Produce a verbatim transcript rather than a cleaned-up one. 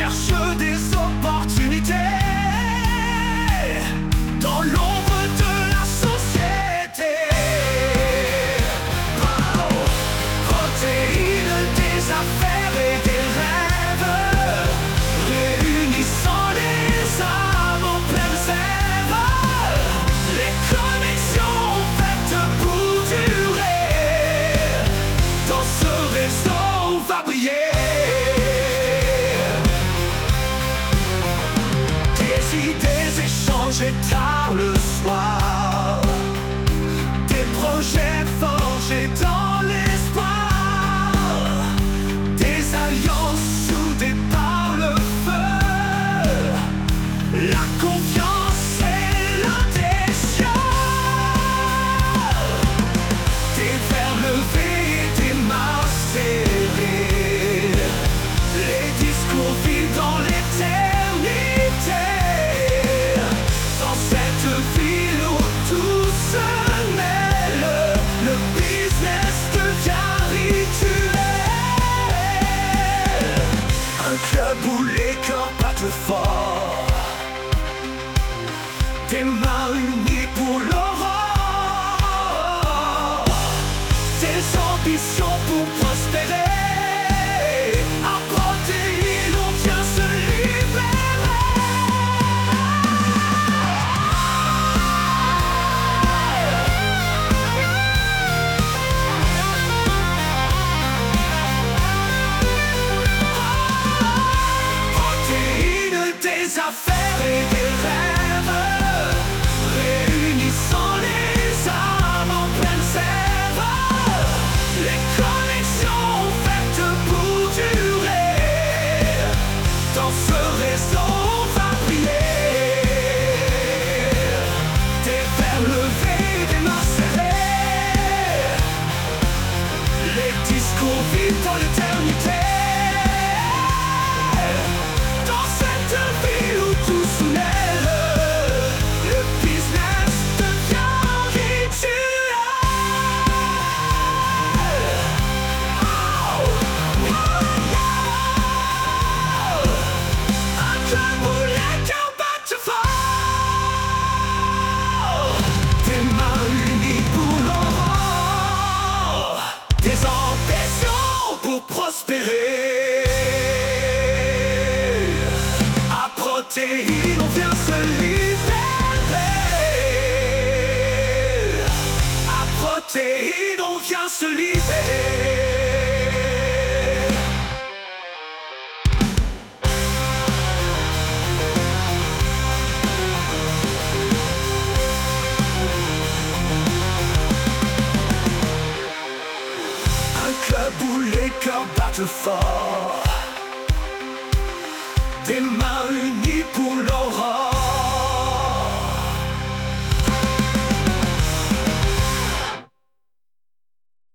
cherche des opportunités dans l'ombre de la société. Oh, protéines des affaires et des rêves, réunissant les âmes en pleine sève. Les connexions faites pour durer, dans ce réseau va briller. Des échangés tard le soir, des projets forgés dans l'espoir, des alliances soudées par le feu, la confiance et l'adhésion, des vers levés et des mains serrées, les discours vivent dans l'éternité. Où les cœurs battent fort, des mains unies pour l'aurore, des ambitions pour prospérer. À protéines, on vient se libérer. Des affaires et des rêves, réunissant les âmes en pleine sève. Les connexions faites pour durer, dans ce réseau va briller. Des vers levés, des mains serrées, les discours vivent dans l'éternité. Prospérer. À protéines, on vient se libérer. À protéines, on vient se libérer. Où les cœurs battent fort, des mains unies pour l'aurore.